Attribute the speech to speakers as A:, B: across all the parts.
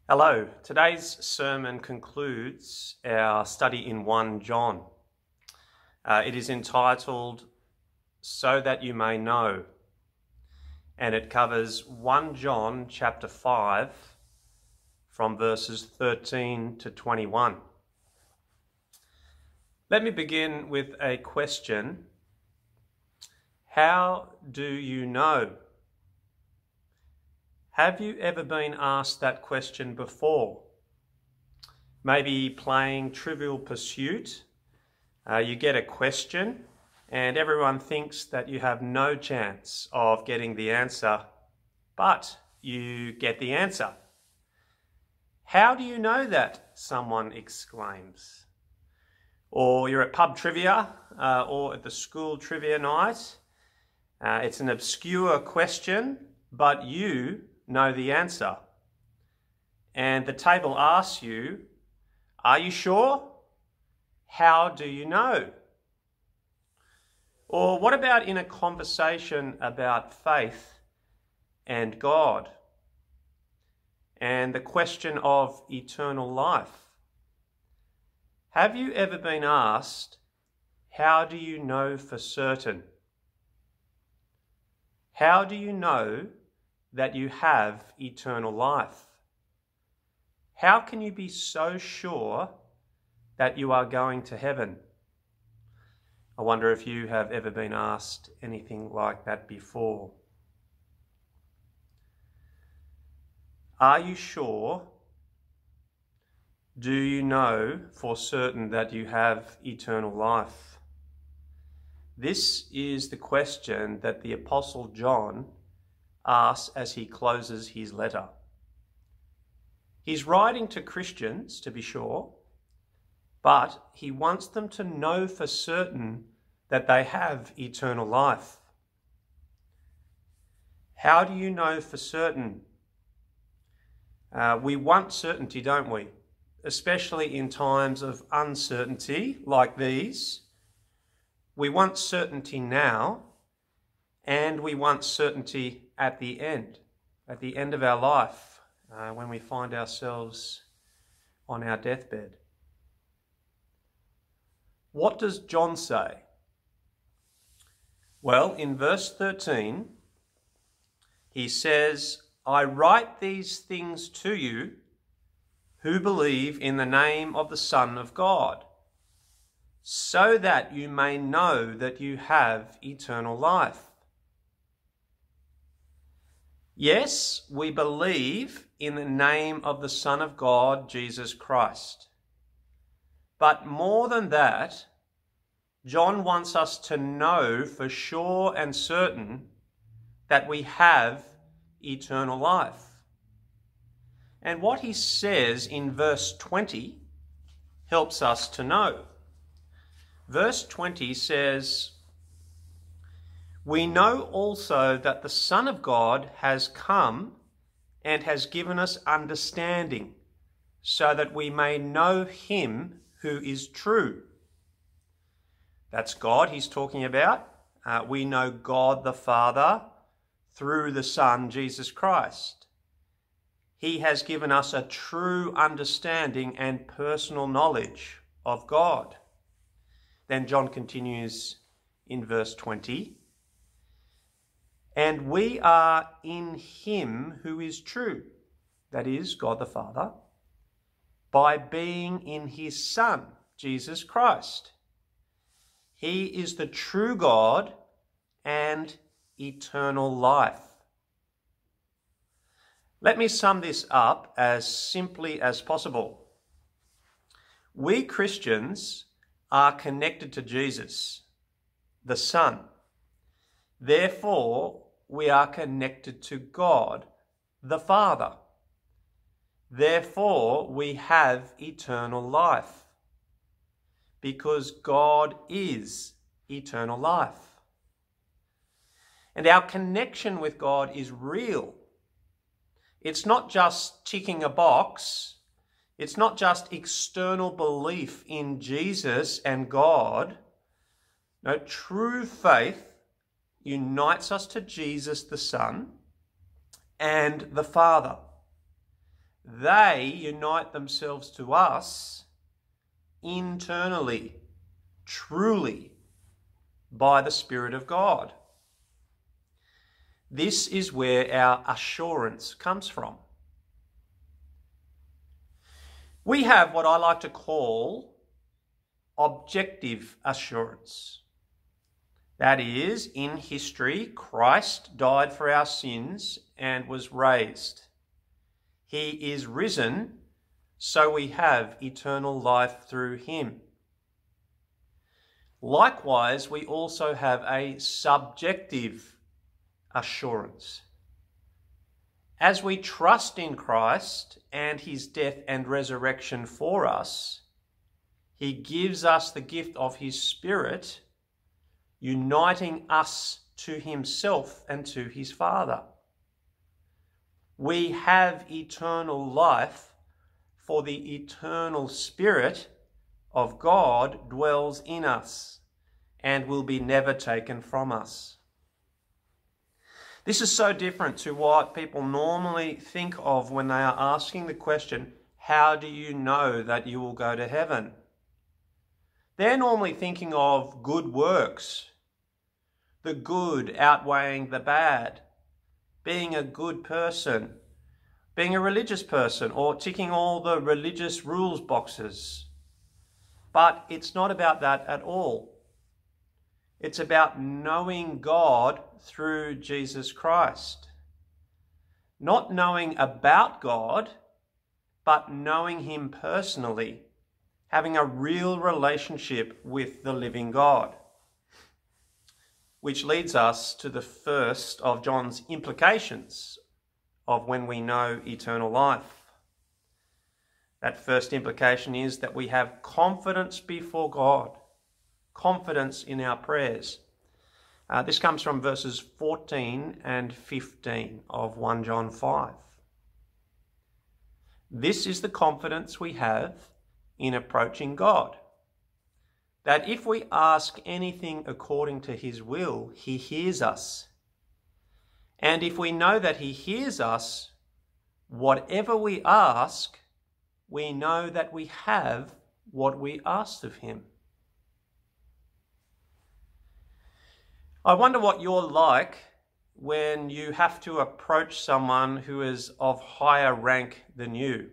A: Hello, today's sermon concludes our study in 1 John. It is entitled, So That You May Know, and it covers 1 John chapter 5 from verses 13 to 21. Let me begin with a question. How do you know? Have you ever been asked that question before? Maybe playing Trivial Pursuit, you get a question and everyone thinks that you have no chance of getting the answer, but you get the answer. How do you know that? Someone exclaims. Or you're at pub trivia or at the school trivia night. It's an obscure question, but you know the answer. And the table asks you, are you sure? How do you know? Or what about in a conversation about faith and God? And the question of eternal life. Have you ever been asked, how do you know for certain? How do you know that you have eternal life? How can you be so sure that you are going to heaven? I wonder if you have ever been asked anything like that before. Are you sure? Do you know for certain that you have eternal life? This is the question that the Apostle John asks as he closes his letter. He's writing to Christians, to be sure, but he wants them to know for certain that they have eternal life. How do you know for certain? We want certainty, don't we? Especially in times of uncertainty like these. We want certainty now, and we want certainty at the end of our life, when we find ourselves on our deathbed. What does John say? Well, in verse 13, he says, I write these things to you who believe in the name of the Son of God, so that you may know that you have eternal life. Yes, we believe in the name of the Son of God, Jesus Christ. But more than that, John wants us to know for sure and certain that we have eternal life. And what he says in verse 20 helps us to know. Verse 20 says, we know also that the Son of God has come and has given us understanding, so that we may know him who is true. That's God he's talking about. We know God the Father through the Son, Jesus Christ. He has given us a true understanding and personal knowledge of God. Then John continues in verse 20. And we are in him who is true, that is, God the Father, by being in his Son, Jesus Christ. He is the true God and eternal life. Let me sum this up as simply as possible. We Christians are connected to Jesus, the Son. Therefore, we are connected to God, the Father. Therefore, we have eternal life, because God is eternal life. And our connection with God is real. It's not just ticking a box. It's not just external belief in Jesus and God. No, true faith unites us to Jesus the Son and the Father. they unite themselves to us internally, truly, by the Spirit of God. This is where our assurance comes from. We have what I like to call objective assurance. That is, in history, Christ died for our sins and was raised. He is risen, so we have eternal life through him. Likewise, we also have a subjective assurance. As we trust in Christ and his death and resurrection for us, he gives us the gift of his Spirit, uniting us to himself and to his Father. We have eternal life, for the eternal Spirit of God dwells in us and will be never taken from us. This is so different to what people normally think of when they are asking the question, how do you know that you will go to heaven? They're normally thinking of good works, the good outweighing the bad, being a good person, being a religious person, or ticking all the religious rules boxes. But it's not about that at all. It's about knowing God through Jesus Christ. Not knowing about God, but knowing him personally, having a real relationship with the living God. Which leads us to the first of John's implications of when we know eternal life. That first implication is that we have confidence before God, confidence in our prayers. This comes from verses 14 and 15 of 1 John 5. This is the confidence we have in approaching God, that if we ask anything according to his will, he hears us. And if we know that he hears us, whatever we ask, we know that we have what we asked of him. I wonder what you're like when you have to approach someone who is of higher rank than you.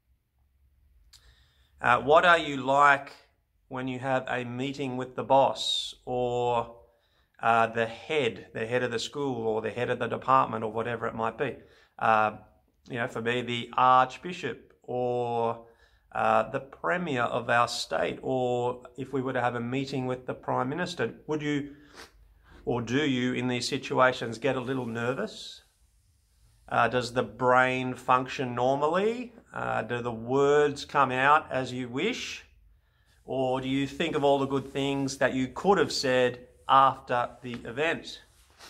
A: What are you like when you have a meeting with the boss or the head of the school or the head of the department or whatever it might be? For me, the Archbishop or the Premier of our state, or if we were to have a meeting with the Prime Minister, would you or do you in these situations get a little nervous? Does the brain function normally? Do the words come out as you wish? Or do you think of all the good things that you could have said after the event?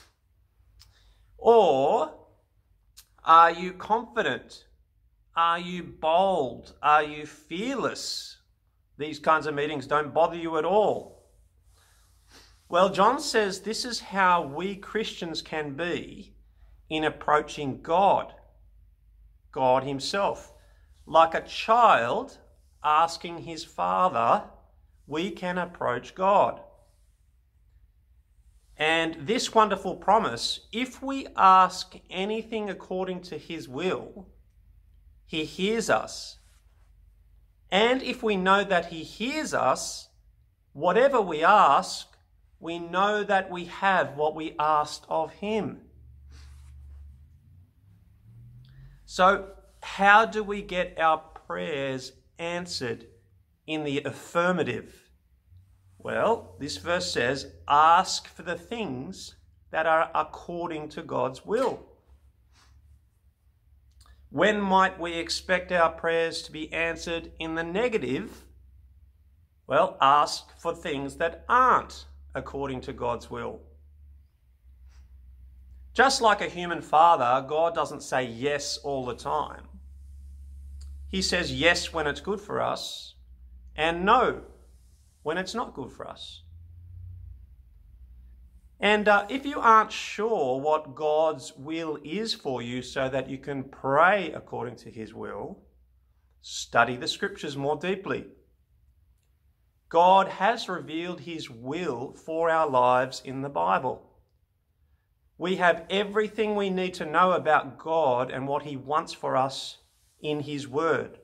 A: Or are you confident? Are you bold? Are you fearless? These kinds of meetings don't bother you at all. Well, John says this is how we Christians can be in approaching God, God himself. Like a child asking his father, we can approach God. And this wonderful promise, if we ask anything according to his will, he hears us. And if we know that he hears us, whatever we ask, we know that we have what we asked of him. So, how do we get our prayers answered in the affirmative? Well, this verse says, ask for the things that are according to God's will. When might we expect our prayers to be answered in the negative? Well, ask for things that aren't according to God's will. Just like a human father, God doesn't say yes all the time. He says yes when it's good for us and no when it's not good for us. And if you aren't sure what God's will is for you so that you can pray according to his will, study the scriptures more deeply. God has revealed his will for our lives in the Bible. We have everything we need to know about God and what he wants for us in his word.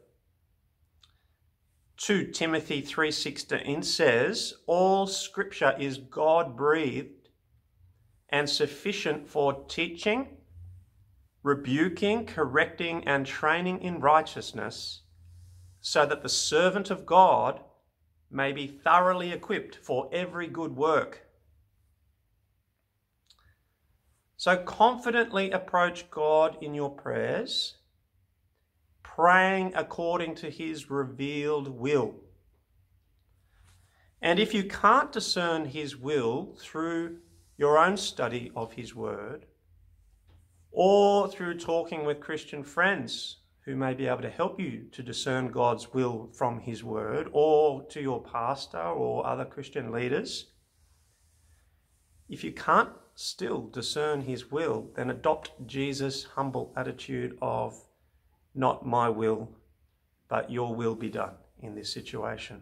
A: 2 Timothy 3:16 says, "All scripture is God-breathed and sufficient for teaching, rebuking, correcting, and training in righteousness, so that the servant of God may be thoroughly equipped for every good work." So confidently approach God in your prayers, praying according to his revealed will. And if you can't discern his will through your own study of his word, or through talking with Christian friends who may be able to help you to discern God's will from his word, or to your pastor or other Christian leaders, if you can't still discern his will, then adopt Jesus' humble attitude of, "Not my will, but your will be done" in this situation.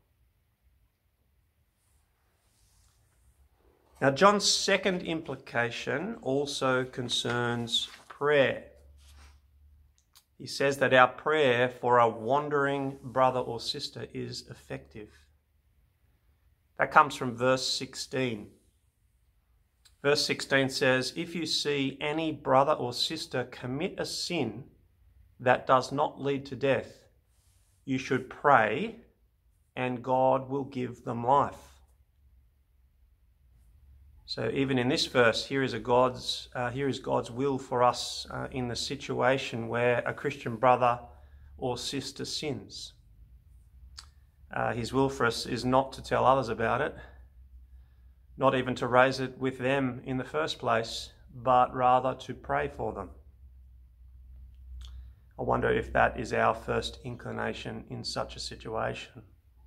A: Now, John's second implication also concerns prayer. He says that our prayer for a wandering brother or sister is effective. That comes from verse 16. Verse 16 says, "If you see any brother or sister commit a sin that does not lead to death, you should pray, and God will give them life." So even in this verse, here is God's will for us in the situation where a Christian brother or sister sins. His will for us is not to tell others about it, not even to raise it with them in the first place, but rather to pray for them. I wonder if that is our first inclination in such a situation.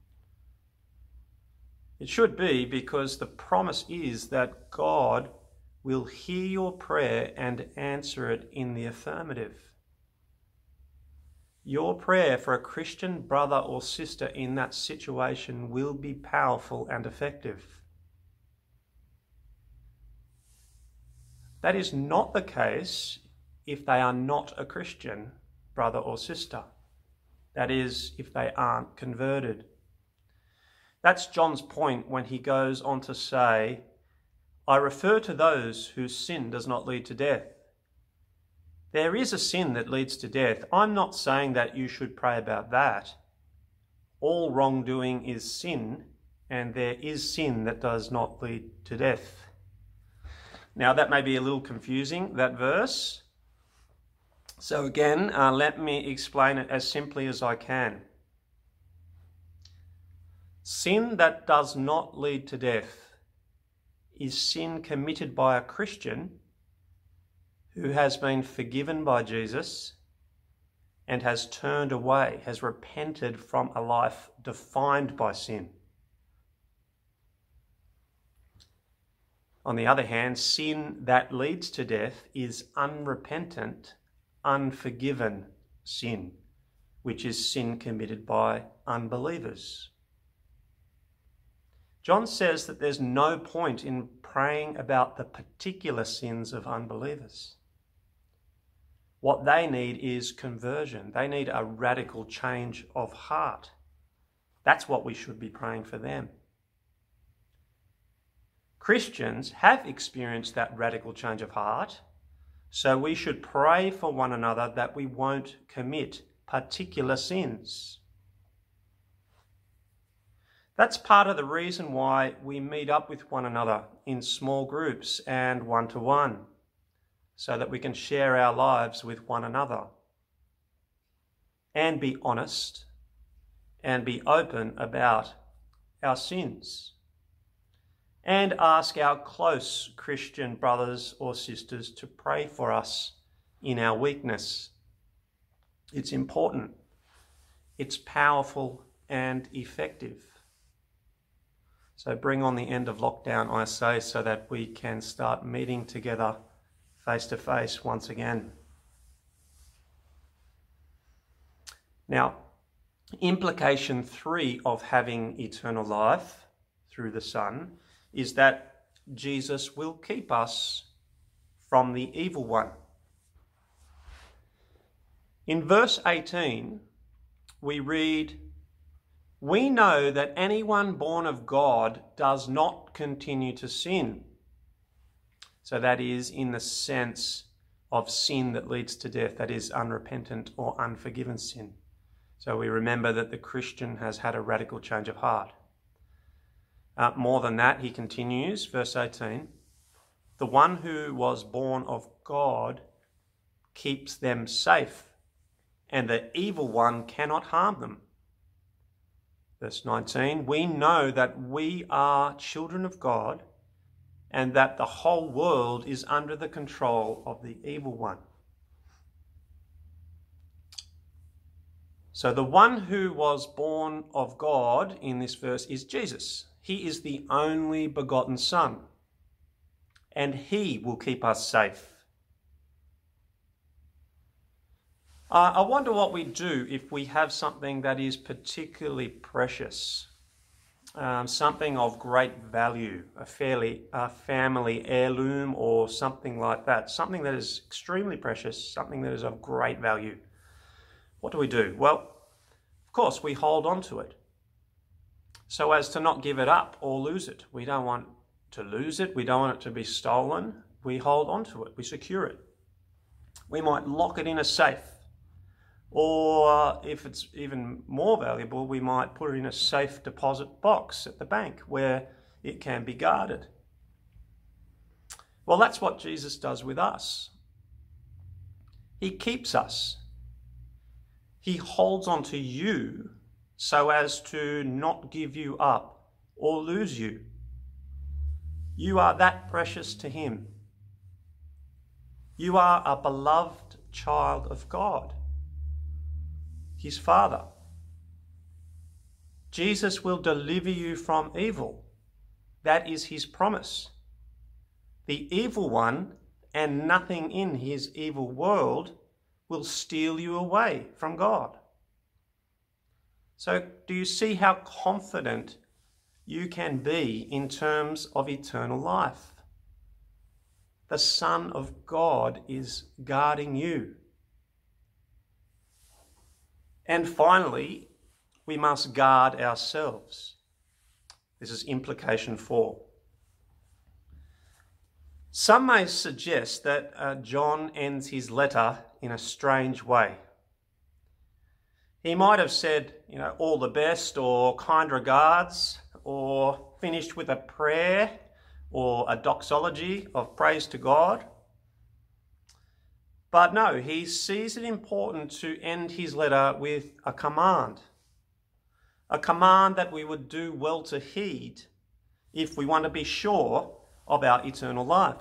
A: It should be, because the promise is that God will hear your prayer and answer it in the affirmative. Your prayer for a Christian brother or sister in that situation will be powerful and effective. That is not the case if they are not a Christian brother or sister. That is, if they aren't converted. That's John's point when he goes on to say, "I refer to those whose sin does not lead to death." There is a sin that leads to death. I'm not saying that you should pray about that. All wrongdoing is sin, and there is sin that does not lead to death. Now, that may be a little confusing, that verse. So again, let me explain it as simply as I can. Sin that does not lead to death is sin committed by a Christian who has been forgiven by Jesus and has turned away, has repented from a life defined by sin. On the other hand, sin that leads to death is unrepentant, unforgiven sin, which is sin committed by unbelievers. John says that there's no point in praying about the particular sins of unbelievers. What they need is conversion. They need a radical change of heart. That's what we should be praying for them. Christians have experienced that radical change of heart, so we should pray for one another that we won't commit particular sins. That's part of the reason why we meet up with one another in small groups and one-to-one, so that we can share our lives with one another and be honest and be open about our sins, and ask our close Christian brothers or sisters to pray for us in our weakness. It's important. It's powerful and effective. So bring on the end of lockdown, I say, so that we can start meeting together face to face once again. Now, implication 3 of having eternal life through the Son is that Jesus will keep us from the evil one. In verse 18, we read, "We know that anyone born of God does not continue to sin." So that is in the sense of sin that leads to death, that is unrepentant or unforgiven sin. So we remember that the Christian has had a radical change of heart. More than that, he continues, verse 18, "The one who was born of God keeps them safe, and the evil one cannot harm them." Verse 19, "We know that we are children of God, and that the whole world is under the control of the evil one." So the one who was born of God in this verse is Jesus. He is the only begotten Son, and he will keep us safe. I wonder what we do if we have something that is particularly precious, something of great value, a family heirloom or something like that, something that is extremely precious, something that is of great value. What do we do? Well, of course, we hold on to it so as to not give it up or lose it. We don't want to lose it. We don't want it to be stolen. We hold on to it. We secure it. We might lock it in a safe. Or if it's even more valuable, we might put it in a safe deposit box at the bank where it can be guarded. Well, that's what Jesus does with us. He keeps us. He holds on to you so as to not give you up or lose you. You are that precious to him. You are a beloved child of God, his Father. Jesus will deliver you from evil. That is his promise. The evil one and nothing in his evil world will steal you away from God. So do you see how confident you can be in terms of eternal life? The Son of God is guarding you. And finally, we must guard ourselves. This is implication 4. Some may suggest that John ends his letter in a strange way. He might have said, all the best or kind regards, or finished with a prayer or a doxology of praise to God. But no, he sees it important to end his letter with a command that we would do well to heed if we want to be sure of our eternal life.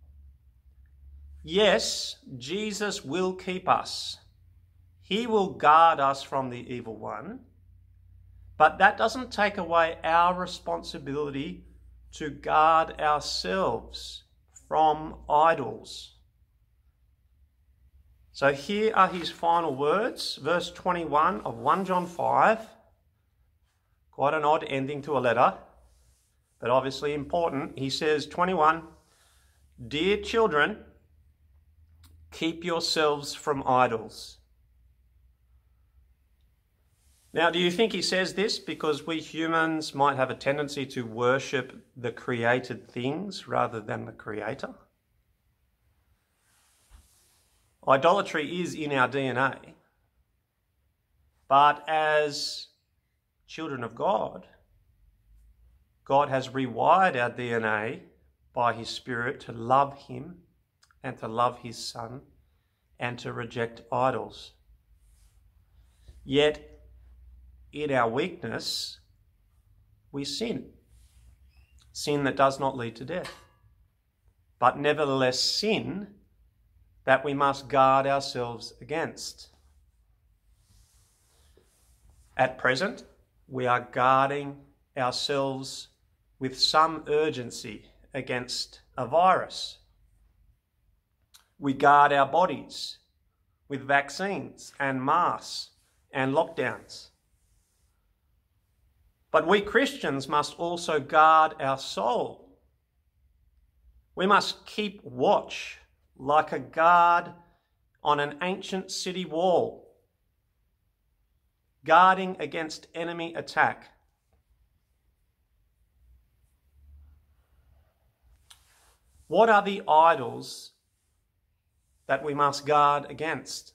A: Yes, Jesus will keep us. He will guard us from the evil one, but that doesn't take away our responsibility to guard ourselves from idols. So here are his final words, verse 21 of 1 John 5. Quite an odd ending to a letter, but obviously important. He says, 21, "Dear children, keep yourselves from idols." Now, do you think he says this because we humans might have a tendency to worship the created things rather than the Creator? Idolatry is in our DNA, but as children of God, God has rewired our DNA by his Spirit to love him and to love his Son and to reject idols. Yet, in our weakness, we sin. Sin that does not lead to death, but nevertheless sin that we must guard ourselves against. At present, we are guarding ourselves with some urgency against a virus. We guard our bodies with vaccines and masks and lockdowns. But we Christians must also guard our soul. We must keep watch like a guard on an ancient city wall, guarding against enemy attack. What are the idols that we must guard against?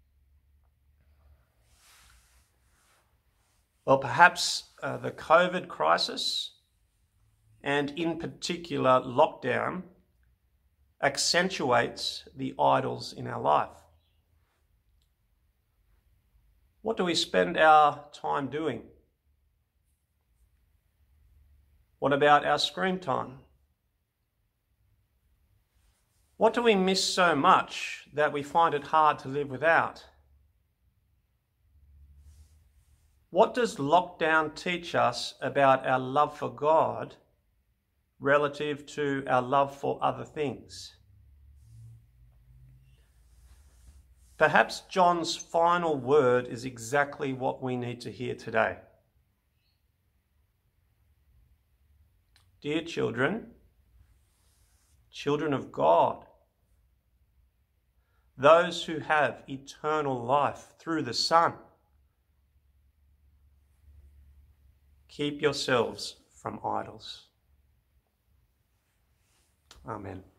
A: Well, perhaps the COVID crisis, and in particular lockdown, accentuates the idols in our life. What do we spend our time doing? What about our screen time? What do we miss so much that we find it hard to live without? What does lockdown teach us about our love for God relative to our love for other things? Perhaps John's final word is exactly what we need to hear today. Dear children, children of God, those who have eternal life through the Son, keep yourselves from idols. Amen.